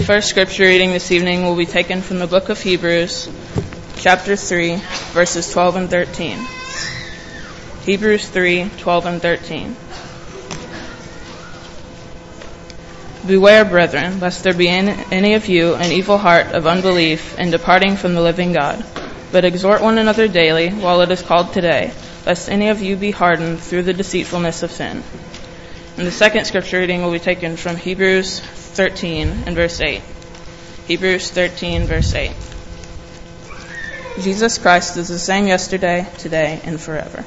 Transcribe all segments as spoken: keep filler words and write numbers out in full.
first scripture reading this evening will be taken from the book of Hebrews, chapter three, verses twelve and thirteen. Hebrews three, twelve and thirteen. Beware, brethren, lest there be in any of you an evil heart of unbelief in departing from the living God. But exhort one another daily, while it is called today, lest any of you be hardened through the deceitfulness of sin. And the second scripture reading will be taken from Hebrews thirteen and verse eight. Hebrews thirteen, verse eight. Jesus Christ is the same yesterday, today, and forever.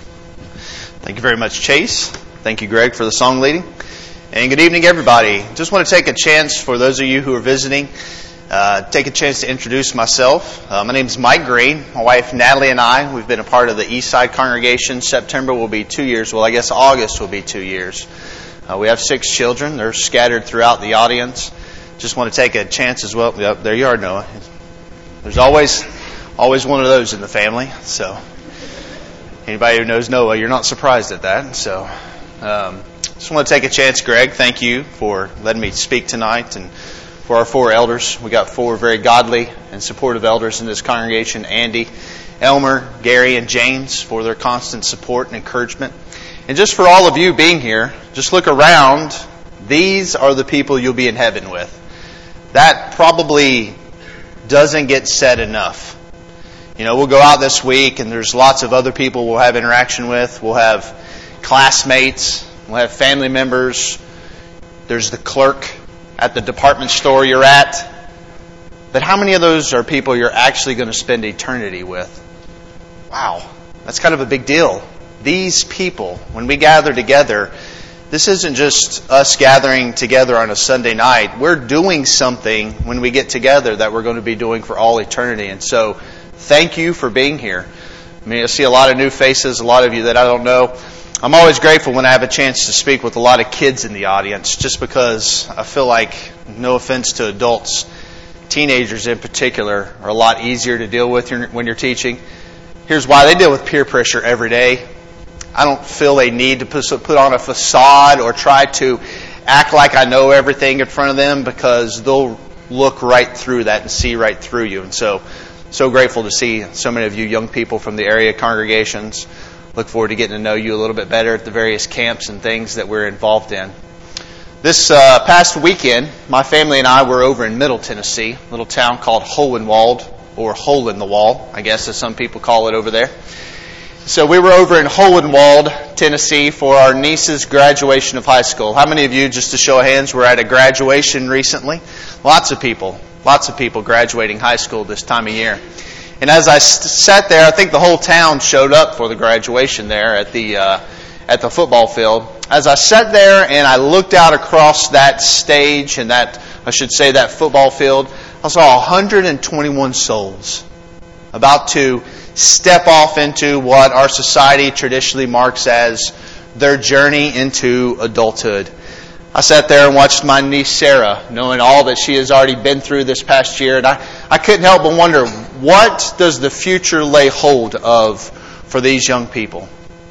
Thank you very much, Chase. Thank you, Greg, for the song leading. And good evening, everybody. Just want to take a chance for those of you who are visiting, uh, take a chance to introduce myself. Uh, my name is Mike Green. My wife Natalie and I, we've been a part of the Eastside congregation. September will be two years. Well, I guess August will be two years. Uh, we have six children. They're scattered throughout the audience. Just want to take a chance as well. Yep, there you are, Noah. There's always, always one of those in the family. So, anybody who knows Noah, you're not surprised at that. So, um, just want to take a chance, Greg. Thank you for letting me speak tonight. And for our four elders, we got four very godly and supportive elders in this congregation. Andy, Elmer, Gary, and James for their constant support and encouragement. And just for all of you being here, just look around. These are the people you'll be in heaven with. That probably doesn't get said enough. You know, we'll go out this week and there's lots of other people we'll have interaction with. We'll have classmates. We'll have family members. There's the clerk at the department store you're at. But how many of those are people you're actually going to spend eternity with? Wow, that's kind of a big deal. These people, when we gather together, this isn't just us gathering together on a Sunday night. We're doing something when we get together that we're going to be doing for all eternity. And so, thank you for being here. I mean, I see a lot of new faces, a lot of you that I don't know. I'm always grateful when I have a chance to speak with a lot of kids in the audience, just because I feel like, no offense to adults, teenagers in particular are a lot easier to deal with when you're teaching. Here's why. They deal with peer pressure every day. I don't feel a need to put on a facade or try to act like I know everything in front of them, because they'll look right through that and see right through you. And so, so grateful to see so many of you young people from the area congregations. Look forward to getting to know you a little bit better at the various camps and things that we're involved in. This uh, past weekend, my family and I were over in Middle Tennessee, a little town called Hohenwald, or Hole in the Wall, I guess as some people call it over there. So we were over in Hohenwald, Tennessee for our niece's graduation of high school. How many of you, just to show of hands, were at a graduation recently? Lots of people. Lots of people graduating high school this time of year. And as I sat there, I think the whole town showed up for the graduation there at the uh, at the football field. As I sat there and I looked out across that stage and that, I should say, that football field, I saw one hundred twenty-one souls about to step off into what our society traditionally marks as their journey into adulthood. I sat there and watched my niece Sarah, knowing all that she has already been through this past year, and I, I couldn't help but wonder, what does the future lay hold of for these young people?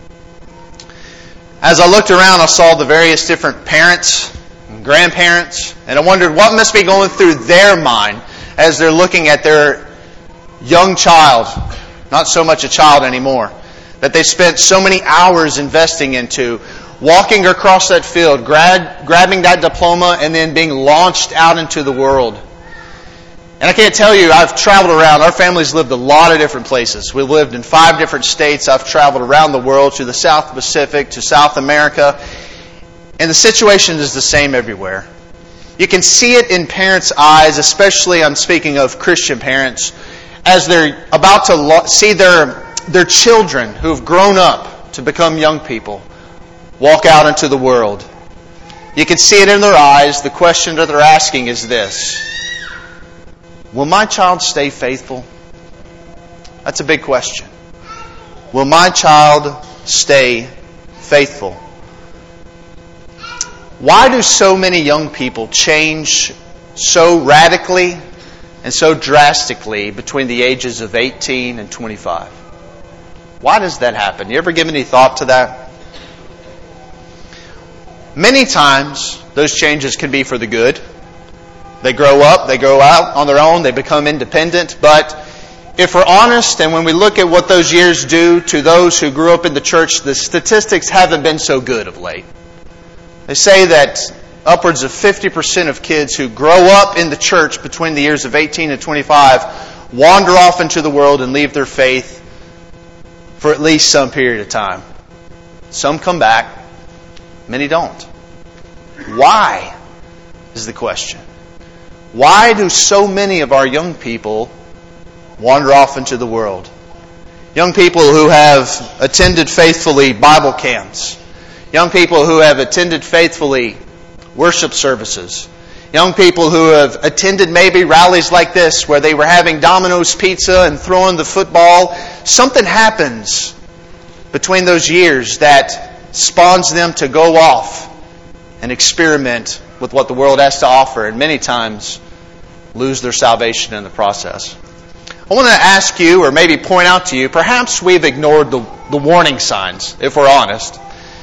As I looked around, I saw the various different parents and grandparents, and I wondered what must be going through their mind as they're looking at their young child, not so much a child anymore, that they spent so many hours investing into, walking across that field, grad, grabbing that diploma, and then being launched out into the world. And I can't tell you, I've traveled around. Our family's lived a lot of different places. We've lived in five different states. I've traveled around the world, to the South Pacific, to South America. And the situation is the same everywhere. You can see it in parents' eyes, especially I'm speaking of Christian parents, as they're about to lo- see their, their children who have grown up to become young people walk out into the world. You can see it in their eyes. The question that they're asking is this: will my child stay faithful? That's a big question. Will my child stay faithful? Why do so many young people change so radically and so drastically between the ages of eighteen and twenty-five? Why does that happen? You ever give any thought to that? Many times, those changes can be for the good. They grow up, they go out on their own, they become independent. But if we're honest, and when we look at what those years do to those who grew up in the church, the statistics haven't been so good of late. They say that upwards of fifty percent of kids who grow up in the church between the years of eighteen and twenty-five wander off into the world and leave their faith for at least some period of time. Some come back, many don't. Why is the question? Why do so many of our young people wander off into the world? Young people who have attended faithfully Bible camps. Young people who have attended faithfully worship services. Young people who have attended maybe rallies like this where they were having Domino's pizza and throwing the football. Something happens between those years that spawns them to go off and experiment with what the world has to offer, and many times lose their salvation in the process. I want to ask you, or maybe point out to you, perhaps we've ignored the, the warning signs, if we're honest.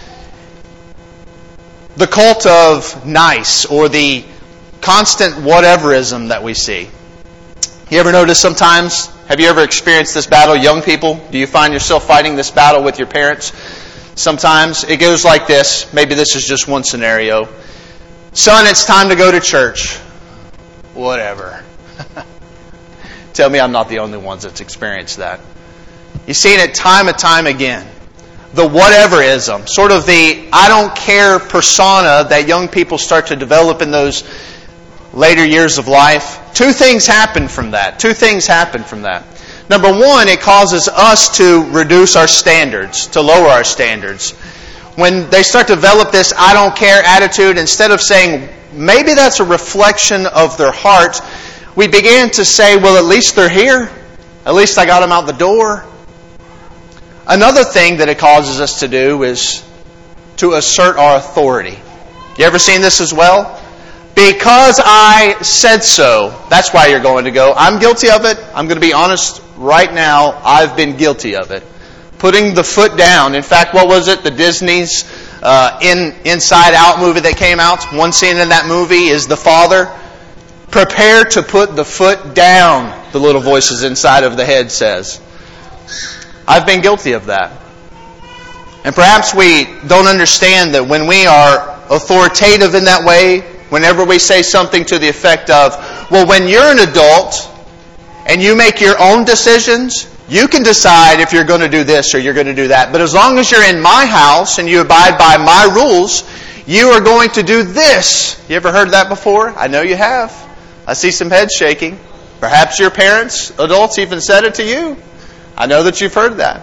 The cult of nice, or the constant whateverism that we see. You ever notice sometimes, have you ever experienced this battle, young people? Do you find yourself fighting this battle with your parents? Sometimes it goes like this. Maybe this is just one scenario. Son, it's time to go to church. Whatever. Tell me I'm not the only ones that's experienced that. You've seen it time and time again. The whateverism, sort of the I don't care persona that young people start to develop in those later years of life. Two things happen from that. Two things happen from that. Number one, it causes us to reduce our standards, to lower our standards. When they start to develop this I don't care attitude, instead of saying maybe that's a reflection of their heart, we begin to say, well, at least they're here. At least I got them out the door. Another thing that it causes us to do is to assert our authority. You ever seen this as well? Because I said so, that's why you're going to go. I'm guilty of it. I'm going to be honest right now. I've been guilty of it. Putting the foot down. In fact, what was it? The Disney's uh, in Inside Out movie that came out. One scene in that movie is the father. Prepare to put the foot down, the little voices inside of the head says. I've been guilty of that. And perhaps we don't understand that when we are authoritative in that way, whenever we say something to the effect of, well, when you're an adult and you make your own decisions, you can decide if you're going to do this or you're going to do that. But as long as you're in my house and you abide by my rules, you are going to do this. You ever heard that before? I know you have. I see some heads shaking. Perhaps your parents, adults, even said it to you. I know that you've heard that.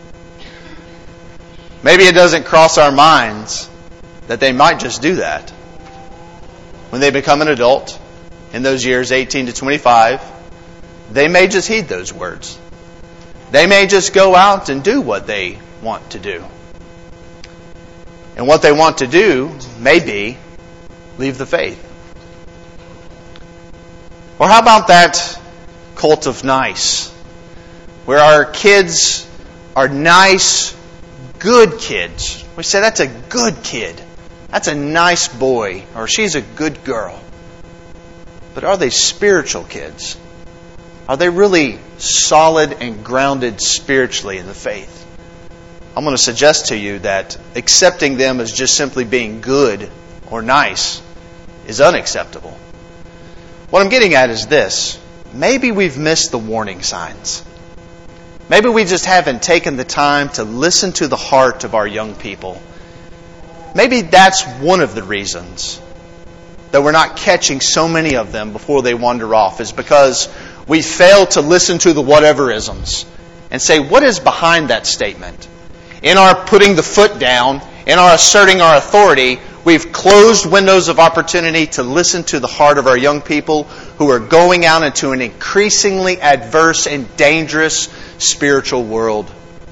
Maybe it doesn't cross our minds that they might just do that. When they become an adult, in those years eighteen to twenty-five, they may just heed those words. They may just go out and do what they want to do. And what they want to do may be leave the faith. Or how about that cult of nice, where our kids are nice, good kids. We say that's a good kid. That's a nice boy, or she's a good girl. But are they spiritual kids? Are they really solid and grounded spiritually in the faith? I'm going to suggest to you that accepting them as just simply being good or nice is unacceptable. What I'm getting at is this. Maybe we've missed the warning signs. Maybe we just haven't taken the time to listen to the heart of our young people. Maybe that's one of the reasons that we're not catching so many of them before they wander off, is because we fail to listen to the whateverisms and say, what is behind that statement? In our putting the foot down, in our asserting our authority, we've closed windows of opportunity to listen to the heart of our young people who are going out into an increasingly adverse and dangerous spiritual world.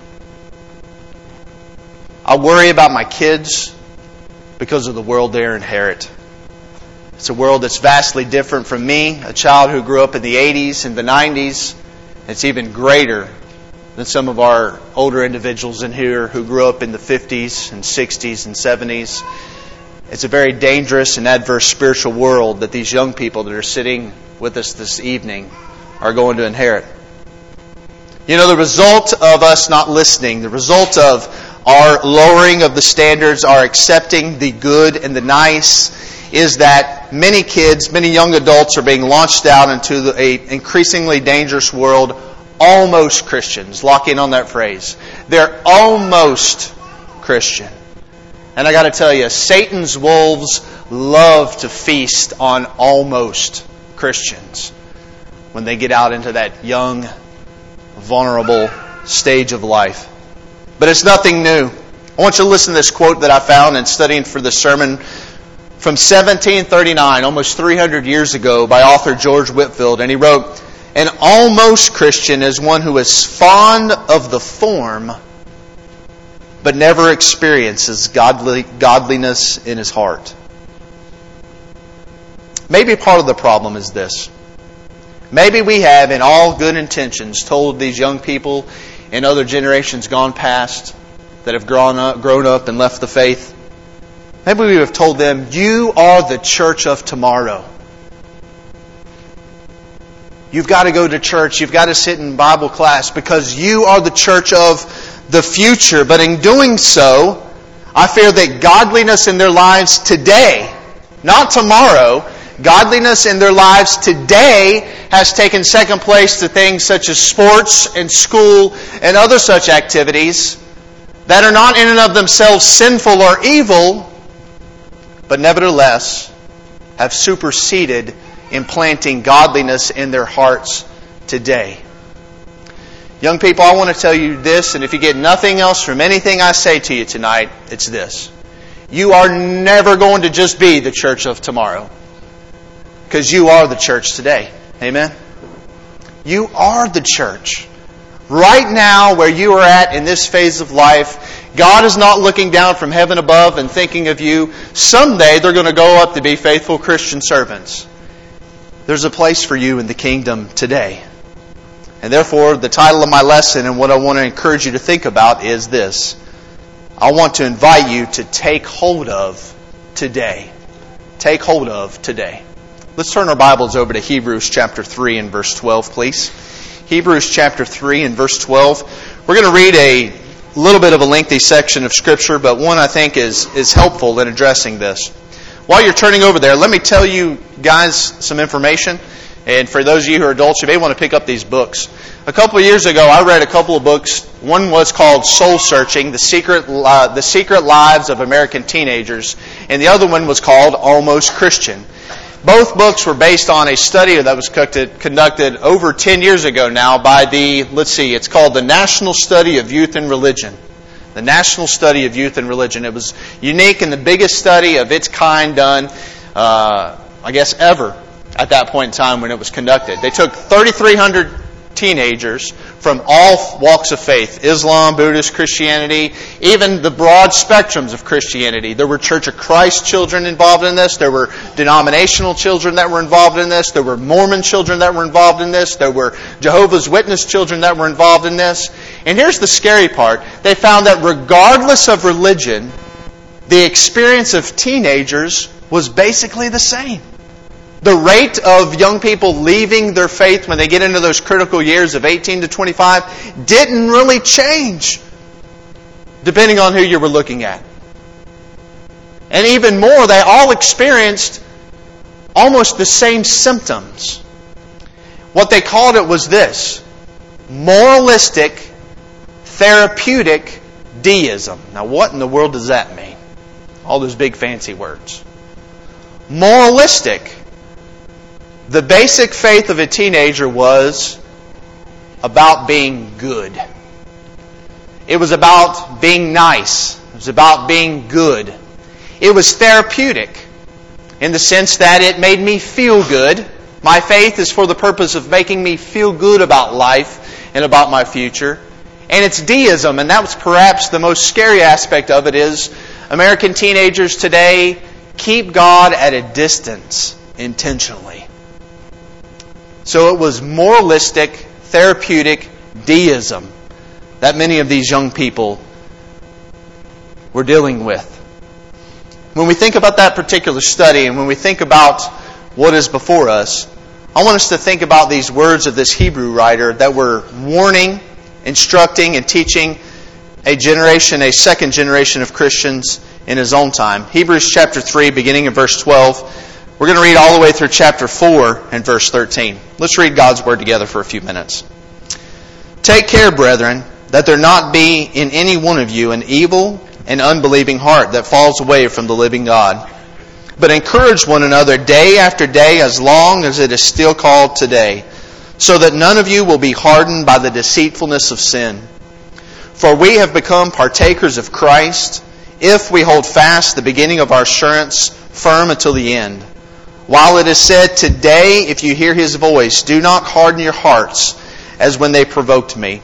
I worry about my kids because of the world they inherit. It's a world that's vastly different from me, a child who grew up in the eighties and the nineties. It's even greater than some of our older individuals in here who grew up in the fifties and sixties and seventies. It's a very dangerous and adverse spiritual world that these young people that are sitting with us this evening are going to inherit. You know, the result of us not listening, the result of our lowering of the standards, our accepting the good and the nice, is that many kids, many young adults are being launched out into an increasingly dangerous world, almost Christians. Lock in on that phrase. They're almost Christian. And I got to tell you, Satan's wolves love to feast on almost Christians when they get out into that young, vulnerable stage of life. But it's nothing new. I want you to listen to this quote that I found in studying for this sermon from seventeen thirty-nine, almost three hundred years ago, by author George Whitefield. And he wrote, "An almost Christian is one who is fond of the form, but never experiences godly, godliness in his heart." Maybe part of the problem is this. Maybe we have, in all good intentions, told these young people in other generations gone past that have grown up, grown up and left the faith, maybe we have told them, you are the church of tomorrow. You've got to go to church. You've got to sit in Bible class because you are the church of the future. But in doing so, I fear that godliness in their lives today, not tomorrow, godliness in their lives today has taken second place to things such as sports and school and other such activities that are not in and of themselves sinful or evil, but nevertheless have superseded implanting godliness in their hearts today. Young people, I want to tell you this, and if you get nothing else from anything I say to you tonight, it's this. You are never going to just be the church of tomorrow, because you are the church today. Amen? You are the church. Right now, where you are at in this phase of life, God is not looking down from heaven above and thinking of you. Someday they're going to go up to be faithful Christian servants. There's a place for you in the kingdom today. And therefore, the title of my lesson and what I want to encourage you to think about is this. I want to invite you to take hold of today. Take hold of today. Let's turn our Bibles over to Hebrews chapter three and verse twelve, please. Hebrews chapter three and verse twelve. We're going to read a little bit of a lengthy section of Scripture, but one I think is, is helpful in addressing this. While you're turning over there, let me tell you guys some information. And for those of you who are adults, you may want to pick up these books. A couple of years ago, I read a couple of books. One was called Soul Searching, The Secret uh, The Secret Lives of American Teenagers. And the other one was called Almost Christian. Both books were based on a study that was conducted over ten years ago now by the, let's see, it's called the National Study of Youth and Religion. The National Study of Youth and Religion. It was unique and the biggest study of its kind done, uh, I guess, ever at that point in time when it was conducted. They took thirty-three hundred teenagers from all walks of faith, Islam, Buddhist, Christianity, even the broad spectrums of Christianity. There were Church of Christ children involved in this. There were denominational children that were involved in this. There were Mormon children that were involved in this. There were Jehovah's Witness children that were involved in this. And here's the scary part. They found that regardless of religion, the experience of teenagers was basically the same. The rate of young people leaving their faith when they get into those critical years of eighteen to twenty-five didn't really change, depending on who you were looking at. And even more, they all experienced almost the same symptoms. What they called it was this: moralistic, therapeutic deism. Now, what in the world does that mean? All those big fancy words. Moralistic. The basic faith of a teenager was about being good. It was about being nice. It was about being good. It was therapeutic in the sense that it made me feel good. My faith is for the purpose of making me feel good about life and about my future. And it's deism, and that was perhaps the most scary aspect of it is American teenagers today keep God at a distance intentionally. So it was moralistic, therapeutic deism that many of these young people were dealing with. when we think about that particular study and when we think about what is before us, I want us to think about these words of this Hebrew writer that were warning, instructing, and teaching a generation, a second generation of Christians in his own time. Hebrews chapter three, beginning in verse twelve. We're going to read all the way through chapter four and verse thirteen. Let's read God's Word together for a few minutes. Take care, brethren, that there not be in any one of you an evil and unbelieving heart that falls away from the living God. But encourage one another day after day as long as it is still called today, so that none of you will be hardened by the deceitfulness of sin. For we have become partakers of Christ, if we hold fast the beginning of our assurance firm until the end. While it is said, today, if you hear His voice, do not harden your hearts, as when they provoked me.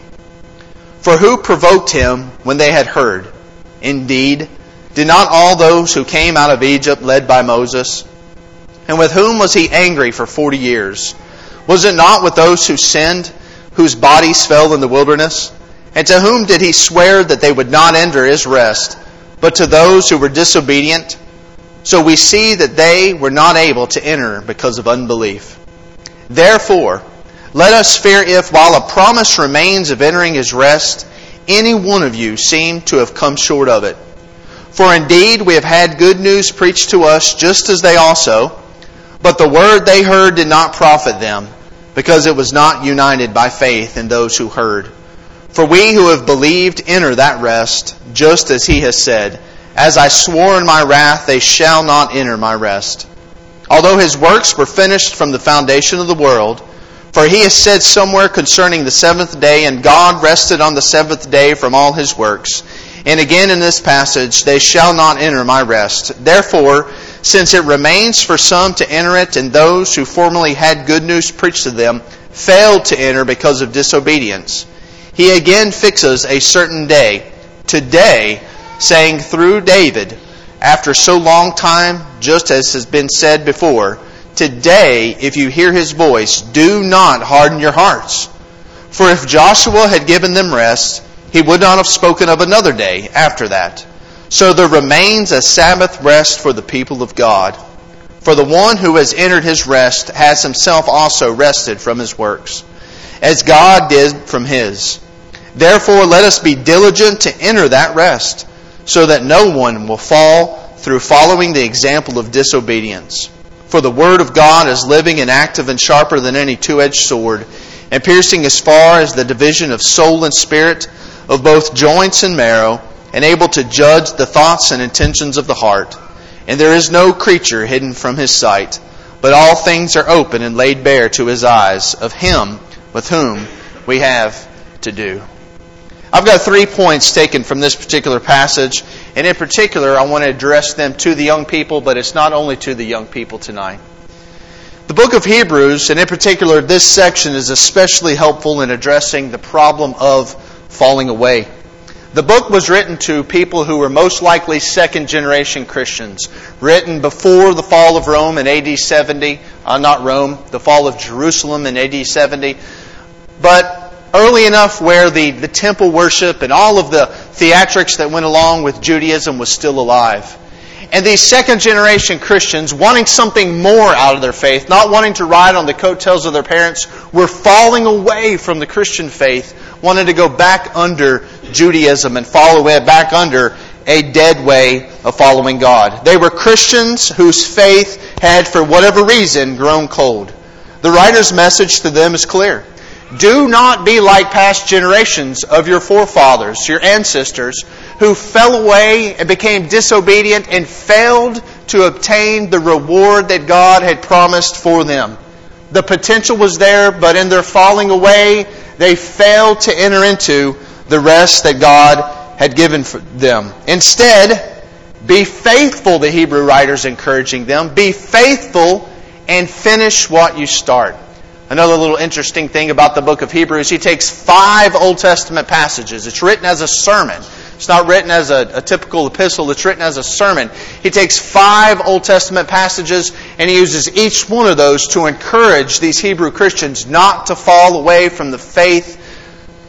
For who provoked Him when they had heard? Indeed, did not all those who came out of Egypt led by Moses? And with whom was He angry for forty years? Was it not with those who sinned, whose bodies fell in the wilderness? And to whom did He swear that they would not enter His rest, but to those who were disobedient? So we see that they were not able to enter because of unbelief. Therefore, let us fear if, while a promise remains of entering His rest, any one of you seem to have come short of it. For indeed we have had good news preached to us, just as they also, but the word they heard did not profit them, because it was not united by faith in those who heard. For we who have believed enter that rest, just as He has said, as I swore in my wrath, they shall not enter my rest. Although His works were finished from the foundation of the world, for He has said somewhere concerning the seventh day, and God rested on the seventh day from all His works. And again in this passage, they shall not enter my rest. Therefore, since it remains for some to enter it, and those who formerly had good news preached to them failed to enter because of disobedience, He again fixes a certain day, today, saying through David, after so long time, just as has been said before, today, if you hear His voice, do not harden your hearts. For if Joshua had given them rest, he would not have spoken of another day after that. So there remains a Sabbath rest for the people of God. For the one who has entered His rest has himself also rested from his works, as God did from His. Therefore let us be diligent to enter that rest, so that no one will fall through following the example of disobedience. For the Word of God is living and active and sharper than any two-edged sword, and piercing as far as the division of soul and spirit, of both joints and marrow, and able to judge the thoughts and intentions of the heart. And there is no creature hidden from His sight, but all things are open and laid bare to His eyes, of Him with whom we have to do. I've got three points taken from this particular passage, and in particular I want to address them to the young people, but it's not only to the young people tonight. The book of Hebrews, and in particular this section, is especially helpful in addressing the problem of falling away. The book was written to people who were most likely second generation Christians, written before the fall of Rome in A D seventy, uh, not Rome, the fall of Jerusalem in A D seventy, but early enough where the, the temple worship and all of the theatrics that went along with Judaism was still alive. And these second generation Christians, wanting something more out of their faith, not wanting to ride on the coattails of their parents, were falling away from the Christian faith, wanted to go back under Judaism and follow it back under a dead way of following God. They were Christians whose faith had, for whatever reason, grown cold. The writer's message to them is clear. Do not be like past generations of your forefathers, your ancestors, who fell away and became disobedient and failed to obtain the reward that God had promised for them. The potential was there, but in their falling away, they failed to enter into the rest that God had given for them. Instead, be faithful, the Hebrew writer's encouraging them. Be faithful and finish what you start. Another little interesting thing about the book of Hebrews, he takes five Old Testament passages. It's written as a sermon. It's not written as a, a typical epistle. It's written as a sermon. He takes five Old Testament passages and he uses each one of those to encourage these Hebrew Christians not to fall away from the faith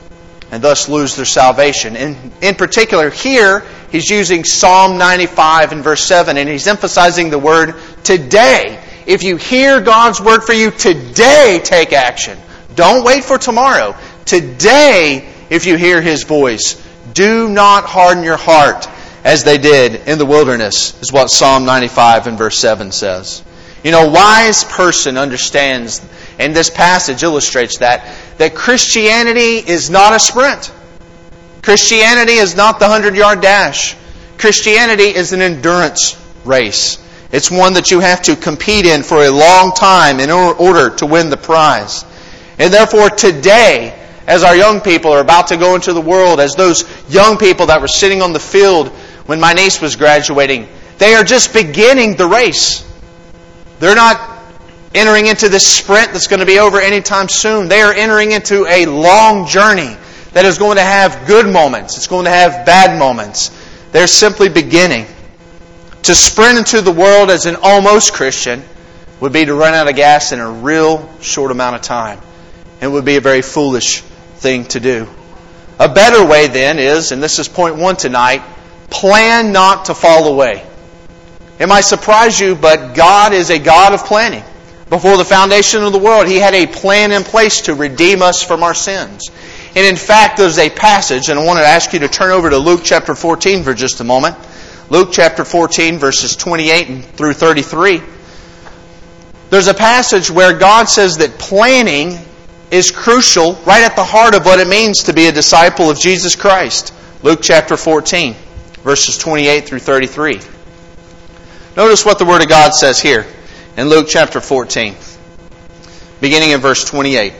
and thus lose their salvation. And in particular, here, he's using Psalm ninety-five and verse seven, and he's emphasizing the word today. If you hear God's word for you, today take action. Don't wait for tomorrow. Today, if you hear His voice, do not harden your heart as they did in the wilderness, is what Psalm ninety-five and verse seven says. You know, a wise person understands, and this passage illustrates that, that Christianity is not a sprint. Christianity is not the hundred-yard dash. Christianity is an endurance race. It's one that you have to compete in for a long time in order to win the prize. And therefore today, as our young people are about to go into the world, as those young people that were sitting on the field when my niece was graduating, they are just beginning the race. They're not entering into this sprint that's going to be over anytime soon. They are entering into a long journey that is going to have good moments. It's going to have bad moments. They're simply beginning. To sprint into the world as an almost Christian would be to run out of gas in a real short amount of time. It would be a very foolish thing to do. A better way then is, and this is point one tonight, plan not to fall away. It might surprise you, but God is a God of planning. Before the foundation of the world, He had a plan in place to redeem us from our sins. And in fact, there's a passage, and I want to ask you to turn over to Luke chapter fourteen for just a moment. Luke chapter fourteen, verses twenty-eight through thirty-three. There's a passage where God says that planning is crucial, right at the heart of what it means to be a disciple of Jesus Christ. Luke chapter fourteen, verses twenty-eight through thirty-three. Notice what the Word of God says here in Luke chapter fourteen, beginning in verse twenty-eight.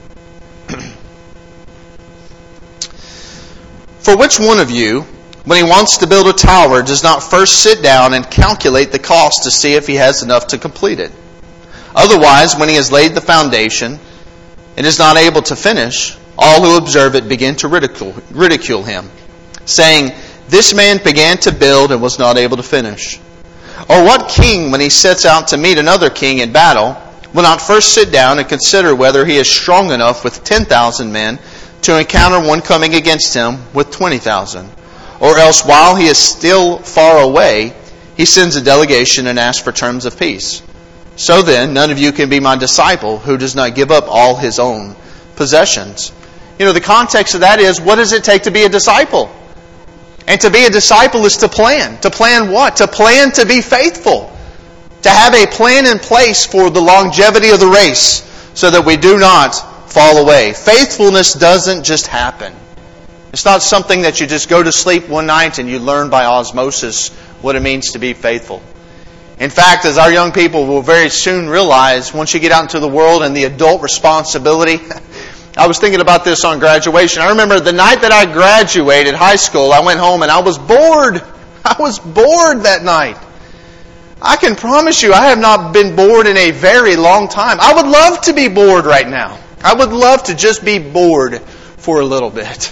For which one of you, when he wants to build a tower, does not first sit down and calculate the cost to see if he has enough to complete it? Otherwise, when he has laid the foundation and is not able to finish, all who observe it begin to ridicule, ridicule him, saying, "This man began to build and was not able to finish." Or what king, when he sets out to meet another king in battle, will not first sit down and consider whether he is strong enough with ten thousand men to encounter one coming against him with twenty thousand? Or else, while he is still far away, he sends a delegation and asks for terms of peace. So then, none of you can be my disciple who does not give up all his own possessions. You know, the context of that is, what does it take to be a disciple? And to be a disciple is to plan. To plan what? To plan to be faithful. To have a plan in place for the longevity of the race so that we do not fall away. Faithfulness doesn't just happen. It's not something that you just go to sleep one night and you learn by osmosis what it means to be faithful. In fact, as our young people will very soon realize, once you get out into the world and the adult responsibility, I was thinking about this on graduation. I remember the night that I graduated high school, I went home and I was bored. I was bored that night. I can promise you I have not been bored in a very long time. I would love to be bored right now. I would love to just be bored for a little bit.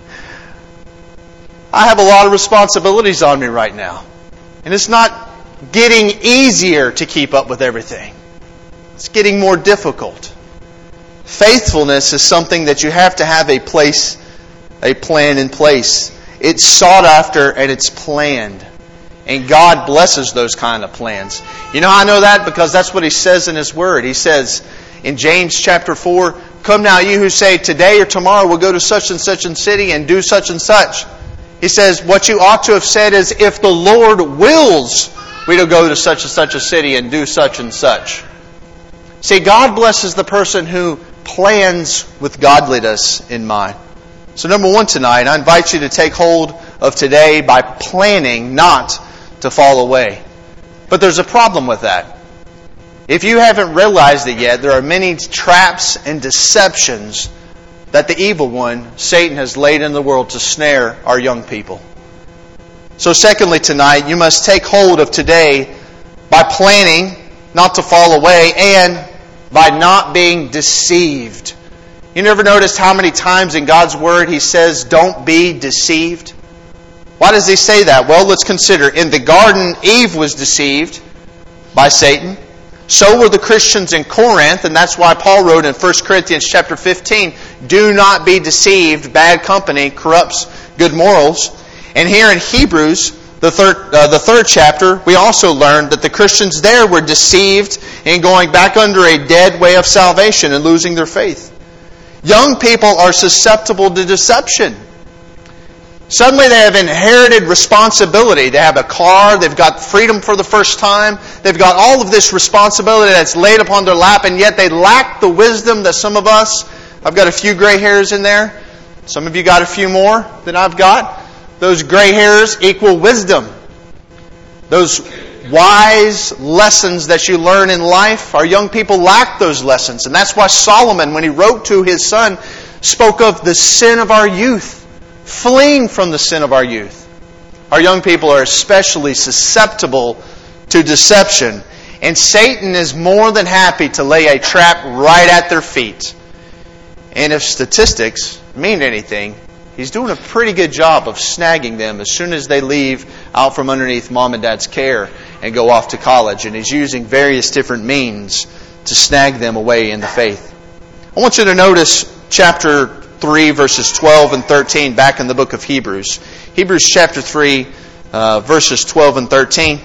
I have a lot of responsibilities on me right now. And it's not getting easier to keep up with everything. It's getting more difficult. Faithfulness is something that you have to have a place, a plan in place. It's sought after and it's planned. And God blesses those kind of plans. You know how I know that? Because that's what He says in His Word. He says in James chapter four, "Come now, you who say, today or tomorrow we'll go to such and such a city and do such and such." He says, what you ought to have said is, if the Lord wills, we'll go to such and such a city and do such and such. See, God blesses the person who plans with godliness in mind. So number one tonight, I invite you to take hold of today by planning not to fall away. But there's a problem with that. If you haven't realized it yet, there are many traps and deceptions that the evil one, Satan, has laid in the world to snare our young people. So secondly tonight, you must take hold of today by planning not to fall away and by not being deceived. You never noticed how many times in God's Word He says, don't be deceived? Why does He say that? Well, let's consider. In the garden, Eve was deceived by Satan. So were the Christians in Corinth, and that's why Paul wrote in First Corinthians chapter fifteen, do not be deceived. Bad company corrupts good morals. And here in Hebrews, the third, uh, the third chapter, we also learned that the Christians there were deceived in going back under a dead way of salvation and losing their faith. Young people are susceptible to deception. Suddenly they have inherited responsibility. They have a car, they've got freedom for the first time, they've got all of this responsibility that's laid upon their lap, and yet they lack the wisdom that some of us, I've got a few gray hairs in there, some of you got a few more than I've got. Those gray hairs equal wisdom. Those wise lessons that you learn in life, our young people lack those lessons. And that's why Solomon, when he wrote to his son, spoke of the sin of our youth, fleeing from the sin of our youth. Our young people are especially susceptible to deception. And Satan is more than happy to lay a trap right at their feet. And if statistics mean anything, he's doing a pretty good job of snagging them as soon as they leave out from underneath mom and dad's care and go off to college. And he's using various different means to snag them away in the faith. I want you to notice chapter three, verses twelve and thirteen, back in the book of Hebrews. Hebrews chapter three, uh, verses twelve and thirteen.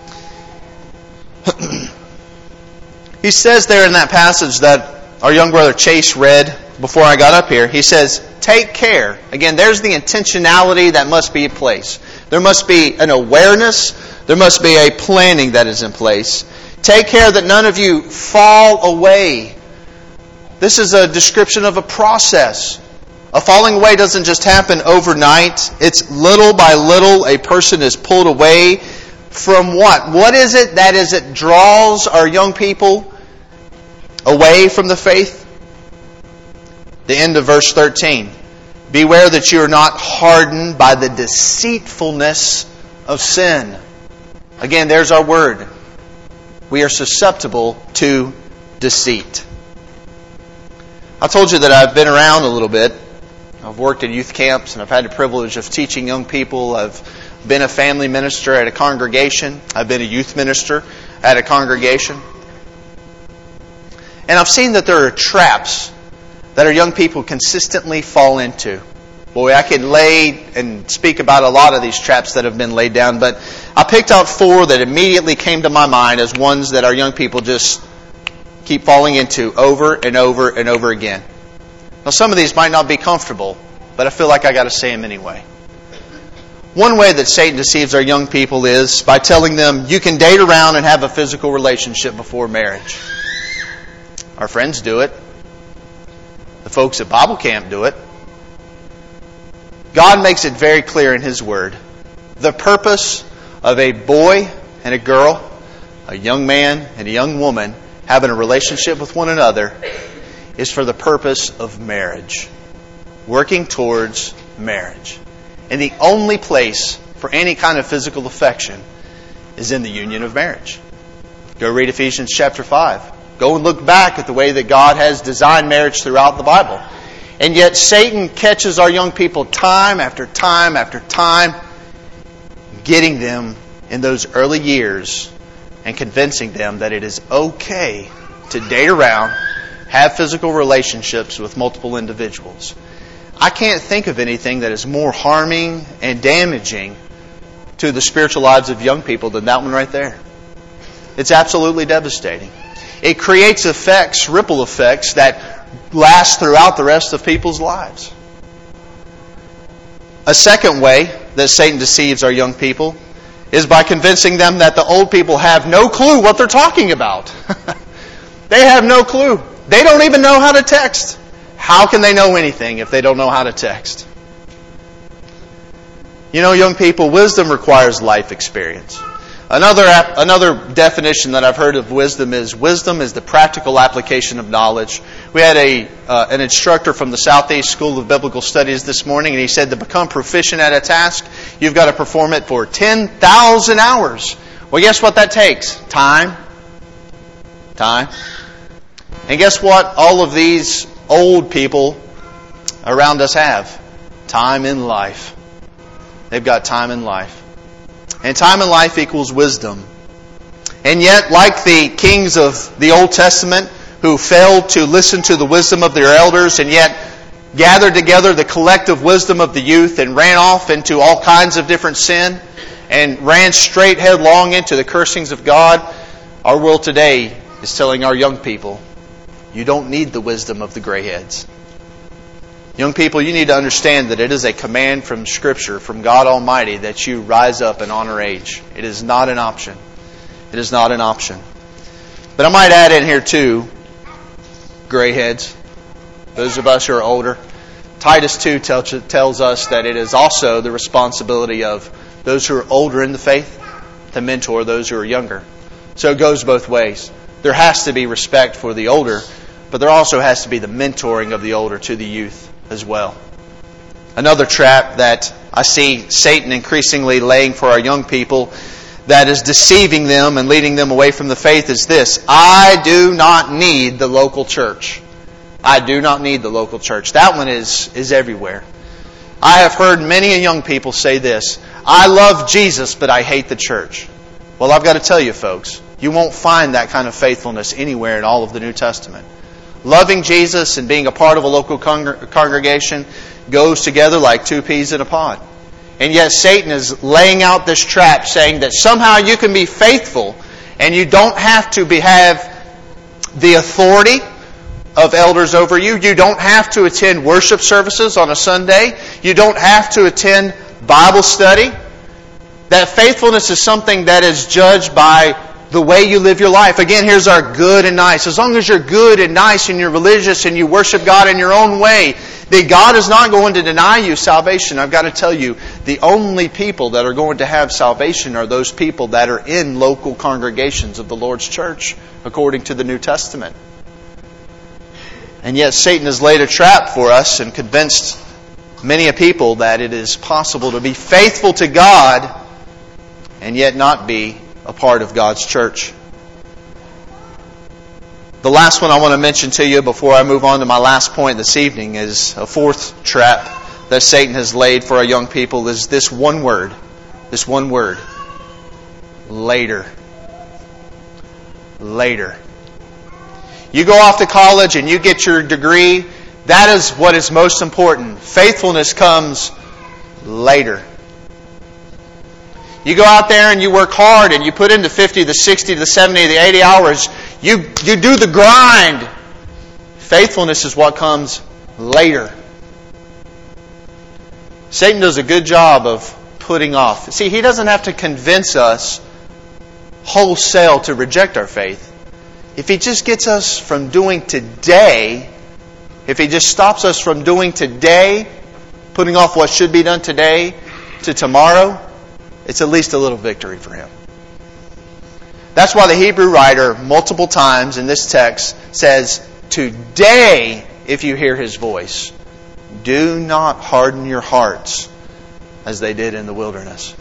He says there in that passage that our young brother Chase read before I got up here, he says, take care. Again, there's the intentionality that must be in place. There must be an awareness. There must be a planning that is in place. Take care that none of you fall away. This is a description of a process. A falling away doesn't just happen overnight. It's little by little a person is pulled away from what? What is it that is it draws our young people away from the faith? The end of verse thirteen. Beware that you are not hardened by the deceitfulness of sin. Again, there's our word. We are susceptible to deceit. I told you that I've been around a little bit. I've worked in youth camps and I've had the privilege of teaching young people. I've been a family minister at a congregation. I've been a youth minister at a congregation. And I've seen that there are traps that our young people consistently fall into. Boy, I could lay and speak about a lot of these traps that have been laid down, but I picked out four that immediately came to my mind as ones that our young people just keep falling into over and over and over again. Now, some of these might not be comfortable, but I feel like I got to say them anyway. One way that Satan deceives our young people is by telling them you can date around and have a physical relationship before marriage. Our friends do it. The folks at Bible camp do it. God makes it very clear in His Word. The purpose of a boy and a girl, a young man and a young woman having a relationship with one another is for the purpose of marriage. Working towards marriage. And the only place for any kind of physical affection is in the union of marriage. Go read Ephesians chapter five. Go and look back at the way that God has designed marriage throughout the Bible. And yet Satan catches our young people time after time after time, getting them in those early years and convincing them that it is okay to date around, have physical relationships with multiple individuals. I can't think of anything that is more harming and damaging to the spiritual lives of young people than that one right there. It's absolutely devastating. It creates effects, ripple effects, that last throughout the rest of people's lives. A second way that Satan deceives our young people is by convincing them that the old people have no clue what they're talking about. They have no clue. They don't even know how to text. How can they know anything if they don't know how to text? You know, young people, wisdom requires life experience. Another another definition that I've heard of wisdom is wisdom is the practical application of knowledge. We had a uh, an instructor from the Southeast School of Biblical Studies this morning, and he said to become proficient at a task, you've got to perform it for ten thousand hours. Well, guess what that takes? Time. Time. And guess what all of these old people around us have? Time in life. They've got time in life. And time in life equals wisdom. And yet, like the kings of the Old Testament who failed to listen to the wisdom of their elders and yet gathered together the collective wisdom of the youth and ran off into all kinds of different sin and ran straight headlong into the cursings of God, our world today is telling our young people, you don't need the wisdom of the gray heads. Young people, you need to understand that it is a command from Scripture, from God Almighty, that you rise up and honor age. It is not an option. It is not an option. But I might add in here too, gray heads, those of us who are older. Titus two tells us that it is also the responsibility of those who are older in the faith to mentor those who are younger. So it goes both ways. There has to be respect for the older, but there also has to be the mentoring of the older to the youth as well. Another trap that I see Satan increasingly laying for our young people that is deceiving them and leading them away from the faith is this: I do not need the local church. I do not need the local church. That one is, is everywhere. I have heard many young people say this: I love Jesus, but I hate the church. Well, I've got to tell you, folks, you won't find that kind of faithfulness anywhere in all of the New Testament. Loving Jesus and being a part of a local congr- congregation goes together like two peas in a pod. And yet Satan is laying out this trap saying that somehow you can be faithful and you don't have to be, have the authority of elders over you. You don't have to attend worship services on a Sunday. You don't have to attend Bible study. That faithfulness is something that is judged by the way you live your life. Again, here's our good and nice. As long as you're good and nice and you're religious and you worship God in your own way, then God is not going to deny you salvation. I've got to tell you, the only people that are going to have salvation are those people that are in local congregations of the Lord's church, according to the New Testament. And yet Satan has laid a trap for us and convinced many a people that it is possible to be faithful to God and yet not be a part of God's church. The last one I want to mention to you before I move on to my last point this evening is a fourth trap that Satan has laid for our young people is this one word. This one word. Later. Later. You go off to college and you get your degree. That is what is most important. Faithfulness comes later. You go out there and you work hard and you put in the fifty, the sixty, the seventy, the eighty hours. You, you do the grind. Faithfulness is what comes later. Satan does a good job of putting off. See, he doesn't have to convince us wholesale to reject our faith. If he just gets us from doing today, if he just stops us from doing today, putting off what should be done today to tomorrow, it's at least a little victory for him. That's why the Hebrew writer multiple times in this text says, today, if you hear his voice, do not harden your hearts as they did in the wilderness.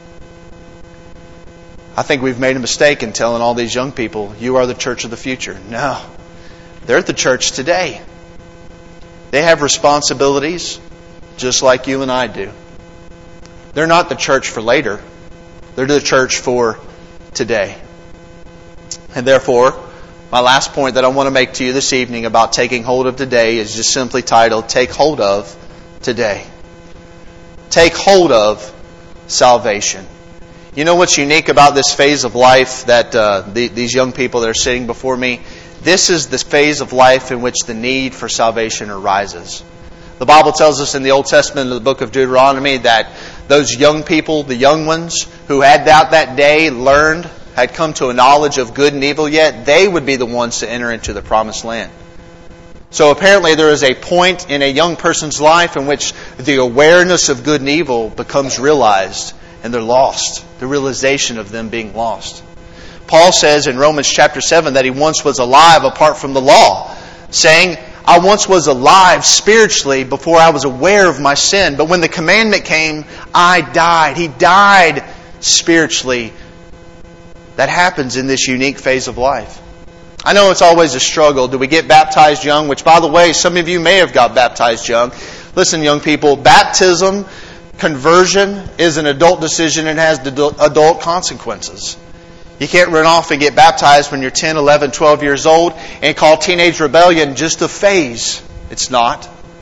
I think we've made a mistake in telling all these young people, you are the church of the future. No. They're at the church today. They have responsibilities just like you and I do. They're not the church for later. They're the church for today. And therefore, my last point that I want to make to you this evening about taking hold of today is just simply titled, Take Hold of Today. Take hold of salvation. You know what's unique about this phase of life that uh, the, these young people that are sitting before me? This is the phase of life in which the need for salvation arises. The Bible tells us in the Old Testament, in the book of Deuteronomy, that those young people, the young ones, who had out that day learned, had come to a knowledge of good and evil yet, they would be the ones to enter into the promised land. So apparently there is a point in a young person's life in which the awareness of good and evil becomes realized and they're lost. The realization of them being lost. Paul says in Romans chapter seven that he once was alive apart from the law, saying, I once was alive spiritually before I was aware of my sin. But when the commandment came, I died. He died spiritually. That happens in this unique phase of life. I know it's always a struggle. Do we get baptized young? Which, by the way, some of you may have got baptized young. Listen, young people, baptism, conversion is an adult decision and has adult consequences. You can't run off and get baptized when you're ten, eleven, twelve years old and call teenage rebellion just a phase. It's not.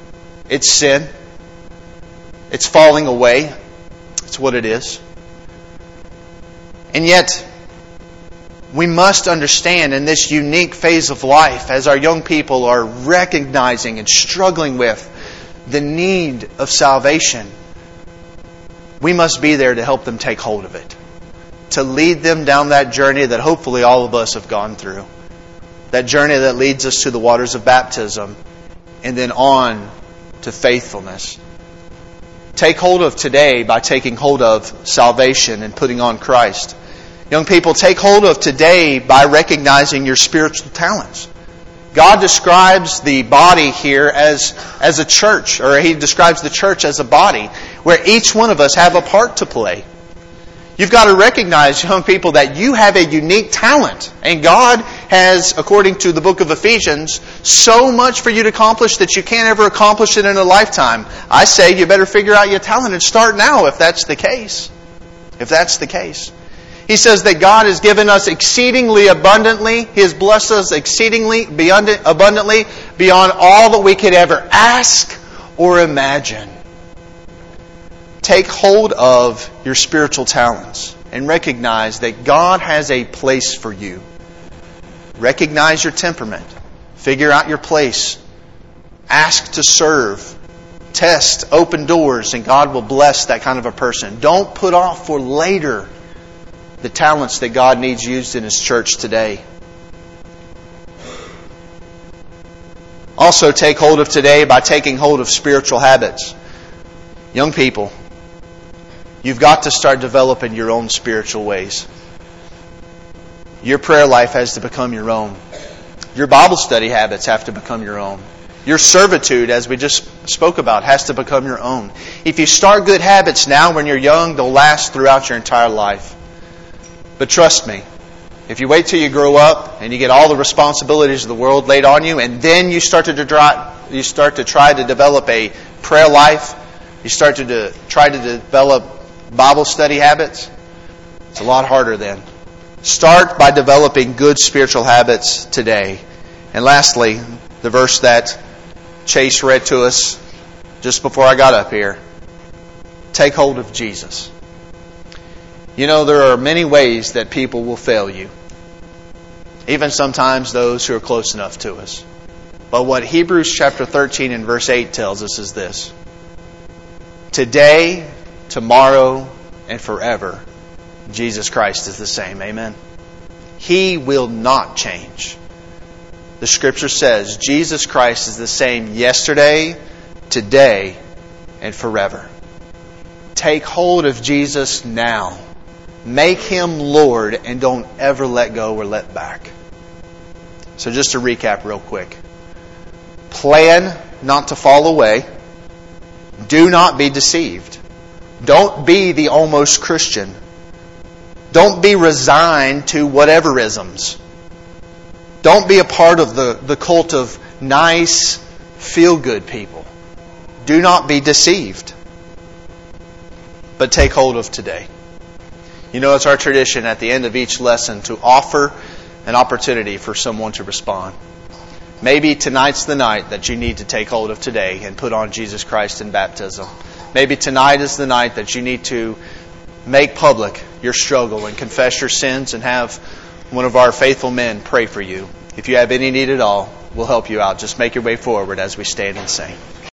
It's sin. It's falling away. It's what it is. And yet, we must understand in this unique phase of life, as our young people are recognizing and struggling with the need of salvation, we must be there to help them take hold of it. To lead them down that journey that hopefully all of us have gone through. That journey that leads us to the waters of baptism and then on to faithfulness. Take hold of today by taking hold of salvation and putting on Christ. Young people, take hold of today by recognizing your spiritual talents. God describes the body here as, as a church, or He describes the church as a body, where each one of us have a part to play. You've got to recognize, young people, that you have a unique talent. And God has, according to the book of Ephesians, so much for you to accomplish that you can't ever accomplish it in a lifetime. I say you better figure out your talent and start now if that's the case. If that's the case. He says that God has given us exceedingly abundantly. He has blessed us exceedingly beyond, abundantly beyond all that we could ever ask or imagine. Take hold of your spiritual talents and recognize that God has a place for you. Recognize your temperament. Figure out your place. Ask to serve. Test, open doors, and God will bless that kind of a person. Don't put off for later the talents that God needs used in His church today. Also take hold of today by taking hold of spiritual habits. Young people, you've got to start developing your own spiritual ways. Your prayer life has to become your own. Your Bible study habits have to become your own. Your servitude, as we just spoke about, has to become your own. If you start good habits now when you're young, they'll last throughout your entire life. But trust me, if you wait till you grow up and you get all the responsibilities of the world laid on you, and then you start to try, you start to try to develop a prayer life, you start to de- try to develop Bible study habits, it's a lot harder then. Start by developing good spiritual habits today. And lastly, the verse that Chase read to us just before I got up here. Take hold of Jesus. You know, there are many ways that people will fail you. Even sometimes those who are close enough to us. But what Hebrews chapter thirteen and verse eight tells us is this. Today, tomorrow, and forever, Jesus Christ is the same. Amen. He will not change. The Scripture says Jesus Christ is the same yesterday, today, and forever. Take hold of Jesus now. Make Him Lord and don't ever let go or let back. So just to recap real quick. Plan not to fall away. Do not be deceived. Don't be the almost Christian. Don't be resigned to whatever-isms. Don't be a part of the, the cult of nice, feel-good people. Do not be deceived. But take hold of today. You know, it's our tradition at the end of each lesson to offer an opportunity for someone to respond. Maybe tonight's the night that you need to take hold of today and put on Jesus Christ in baptism. Maybe tonight is the night that you need to make public your struggle and confess your sins and have one of our faithful men pray for you. If you have any need at all, we'll help you out. Just make your way forward as we stand and sing.